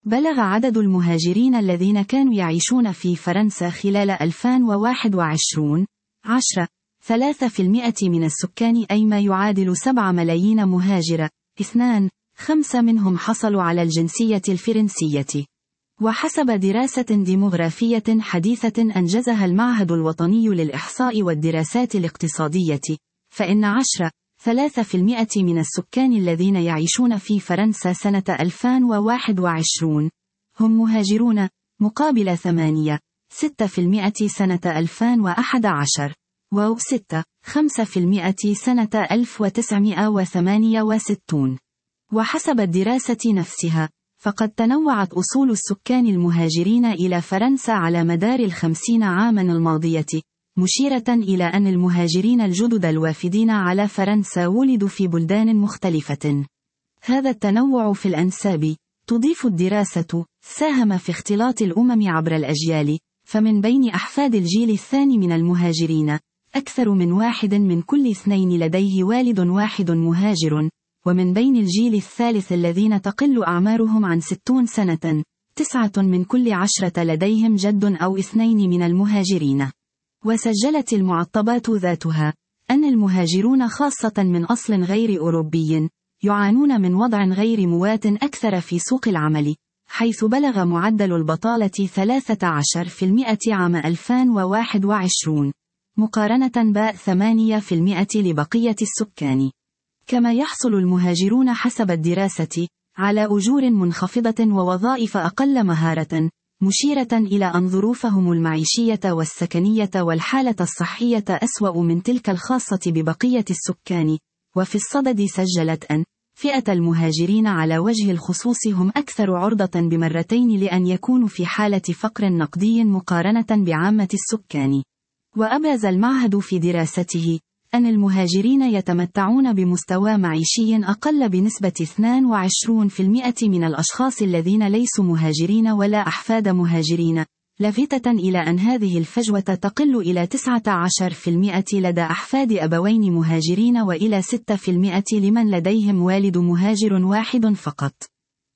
بلغ عدد المهاجرين الذين كانوا يعيشون في فرنسا خلال 2021 3% من السكان، أي ما يعادل 7 ملايين مهاجر. 2.5 منهم حصلوا على الجنسية الفرنسية. وحسب دراسة ديموغرافية حديثة أنجزها المعهد الوطني للإحصاء والدراسات الاقتصادية، فإن 3% من السكان الذين يعيشون في فرنسا سنة 2021 هم مهاجرون، مقابل 8.6% سنة 2011 و6.5% سنة 1968. وحسب الدراسة نفسها، فقد تنوعت أصول السكان المهاجرين إلى فرنسا على مدار 50 عاما الماضية، مشيرة إلى أن المهاجرين الجدد الوافدين على فرنسا ولدوا في بلدان مختلفة. هذا التنوع في الأنساب، تضيف الدراسة، ساهم في اختلاط الأمم عبر الأجيال، فمن بين أحفاد الجيل الثاني من المهاجرين، أكثر من 1 من كل 2 لديه والد واحد مهاجر، ومن بين الجيل الثالث الذين تقل أعمارهم عن 60 سنة، 9 من كل 10 لديهم جد أو 2 من المهاجرين. وسجلت المعطبات ذاتها أن المهاجرون خاصة من أصل غير أوروبي يعانون من وضع غير موات أكثر في سوق العمل، حيث بلغ معدل البطالة 13% عام 2021 مقارنة ب8% لبقية السكان. كما يحصل المهاجرون حسب الدراسة على أجور منخفضة ووظائف أقل مهارة، مشيرة إلى أن ظروفهم المعيشية والسكنية والحالة الصحية أسوأ من تلك الخاصة ببقية السكان. وفي الصدد سجلت أن فئة المهاجرين على وجه الخصوص هم أكثر عرضة بمرتين لأن يكونوا في حالة فقر نقدي مقارنة بعامة السكان. وأبرز المعهد في دراسته أن المهاجرين يتمتعون بمستوى معيشي أقل بنسبة 22% من الأشخاص الذين ليسوا مهاجرين ولا أحفاد مهاجرين، لافتة إلى أن هذه الفجوة تقل إلى 19% لدى أحفاد أبوين مهاجرين وإلى 6% لمن لديهم والد مهاجر واحد فقط.